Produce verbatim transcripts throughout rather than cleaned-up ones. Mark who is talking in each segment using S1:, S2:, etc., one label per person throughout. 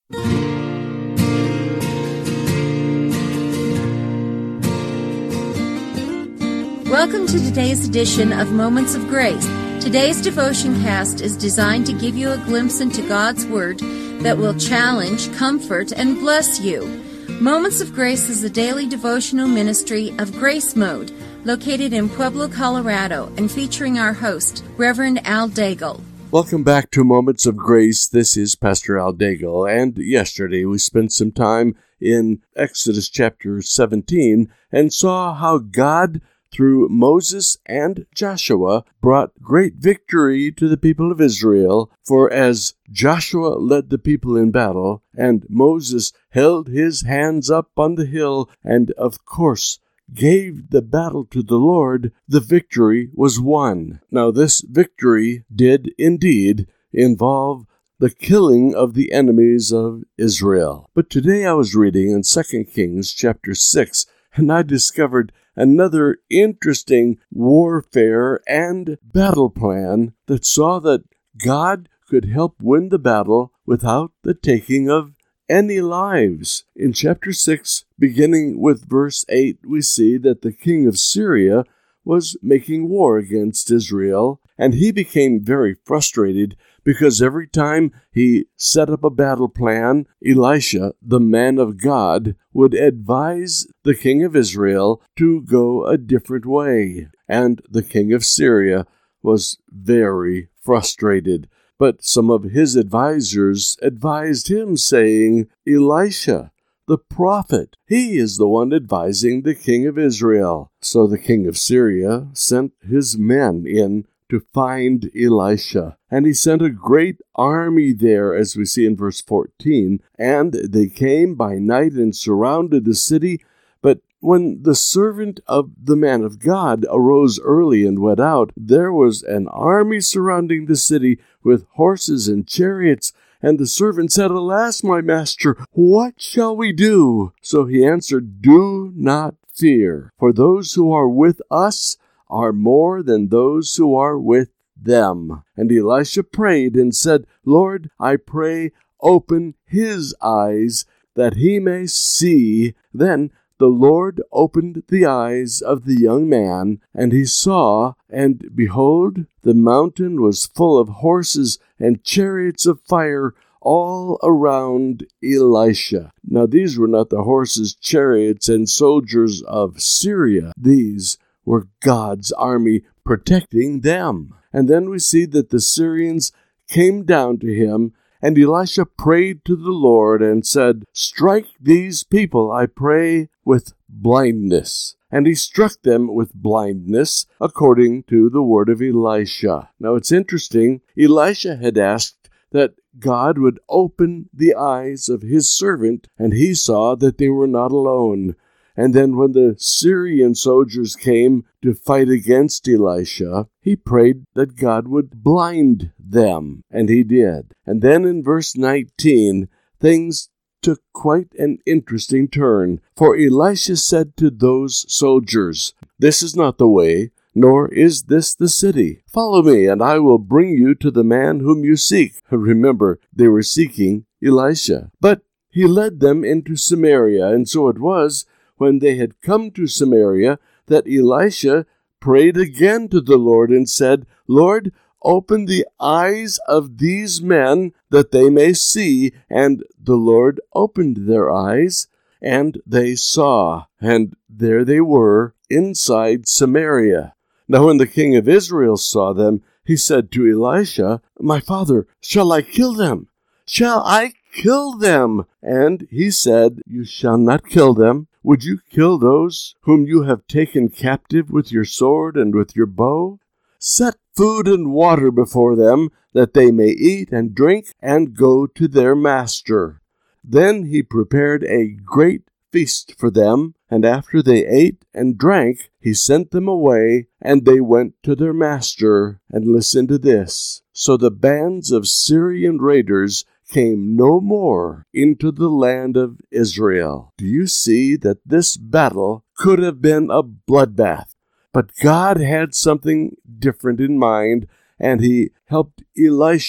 S1: Welcome to today's edition of Moments of Grace. Today's devotion cast is designed to give you a glimpse into God's Word that will challenge, comfort, and bless you. Moments of Grace is a daily devotional ministry of Grace Mode, located in Pueblo, Colorado, and featuring our host, Reverend Al Daigle.
S2: Welcome back to Moments of Grace. This is Pastor Al Daigle, and yesterday we spent some time in Exodus chapter seventeen and saw how God, through Moses and Joshua, brought great victory to the people of Israel. For as Joshua led the people in battle, and Moses held his hands up on the hill, and of course gave the battle to the Lord, the victory was won. Now this victory did indeed involve the killing of the enemies of Israel. But today I was reading in Second Kings chapter six, and I discovered another interesting warfare and battle plan that saw that God could help win the battle without the taking of any lives. In chapter six, beginning with verse eight, we see that the king of Syria was making war against Israel, and he became very frustrated because every time he set up a battle plan, Elisha, the man of God, would advise the king of Israel to go a different way. And the king of Syria was very frustrated. But some of his advisors advised him, saying, Elisha, the prophet, he is the one advising the king of Israel. So the king of Syria sent his men in to find Elisha. And he sent a great army there, as we see in verse fourteen. And they came by night and surrounded the city. But when the servant of the man of God arose early and went out, there was an army surrounding the city with horses and chariots. And the servant said, Alas, my master, what shall we do? So he answered, Do not fear, for those who are with us are more than those who are with them. And Elisha prayed and said, Lord, I pray, open his eyes, that he may see. Then the Lord opened the eyes of the young man, and he saw, and behold, the mountain was full of horses and chariots of fire all around Elisha. Now these were not the horses, chariots, and soldiers of Syria. These were God's army protecting them. And then we see that the Syrians came down to him, and Elisha prayed to the Lord and said, Strike these people, I pray, with blindness. And he struck them with blindness, according to the word of Elisha. Now it's interesting, Elisha had asked that God would open the eyes of his servant, and he saw that they were not alone. And then when the Syrian soldiers came to fight against Elisha, he prayed that God would blind them, and he did. And then in verse nineteen, things took quite an interesting turn. For Elisha said to those soldiers, This is not the way, nor is this the city. Follow me, and I will bring you to the man whom you seek. Remember, they were seeking Elisha. But he led them into Samaria, and so it was, when they had come to Samaria, that Elisha prayed again to the Lord and said, Lord, open the eyes of these men that they may see. And the Lord opened their eyes, and they saw. And there they were inside Samaria. Now when the king of Israel saw them, he said to Elisha, My father, shall I kill them? Shall I kill them? And he said, You shall not kill them. Would you kill those whom you have taken captive with your sword and with your bow? Set food and water before them, that they may eat and drink and go to their master. Then he prepared a great feast for them, and after they ate and drank, he sent them away, and they went to their master. And listen to this. So the bands of Syrian raiders came no more into the land of Israel. Do you see that this battle could have been a bloodbath? But God had something different in mind, and he helped Elisha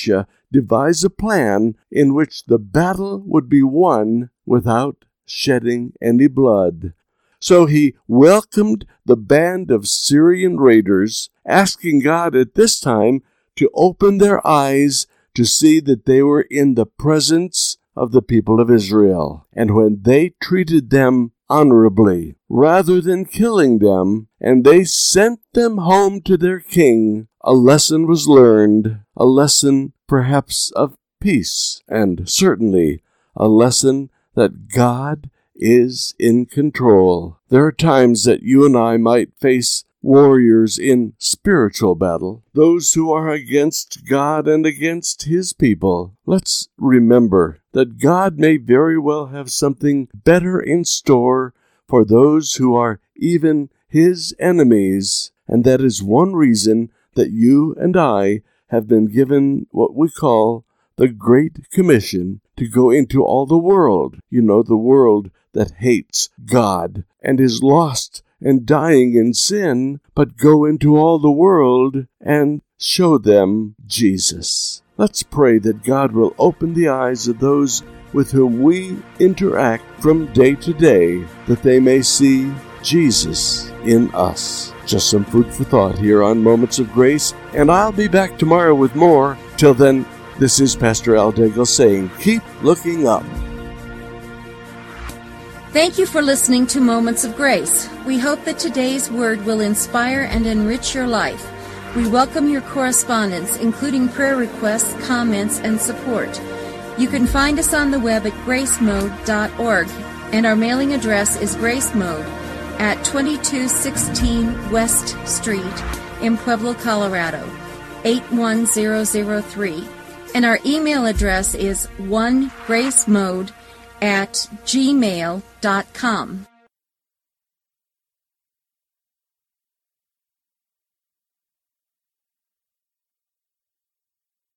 S2: devise a plan in which the battle would be won without shedding any blood. So he welcomed the band of Syrian raiders, asking God at this time to open their eyes to see that they were in the presence of the people of Israel. And when they treated them honorably, rather than killing them, and they sent them home to their king, a lesson was learned, a lesson perhaps of peace, and certainly a lesson that God is in control. There are times that you and I might face warriors in spiritual battle, those who are against God and against His people. Let's remember that God may very well have something better in store for those who are even His enemies, and that is one reason that you and I have been given what we call the Great Commission to go into all the world. You know, the world that hates God and is lost and dying in sin, but go into all the world and show them Jesus. Let's pray that God will open the eyes of those with whom we interact from day to day, that they may see Jesus in us. Just some food for thought here on Moments of Grace, and I'll be back tomorrow with more. Till then, this is Pastor Al Daigle saying, keep looking up.
S1: Thank you for listening to Moments of Grace. We hope that today's word will inspire and enrich your life. We welcome your correspondence, including prayer requests, comments, and support. You can find us on the web at grace mode dot org, and our mailing address is Grace Mode at twenty-two sixteen West Street in Pueblo, Colorado, eight one zero zero three. And our email address is one gracemode at gmail dot com.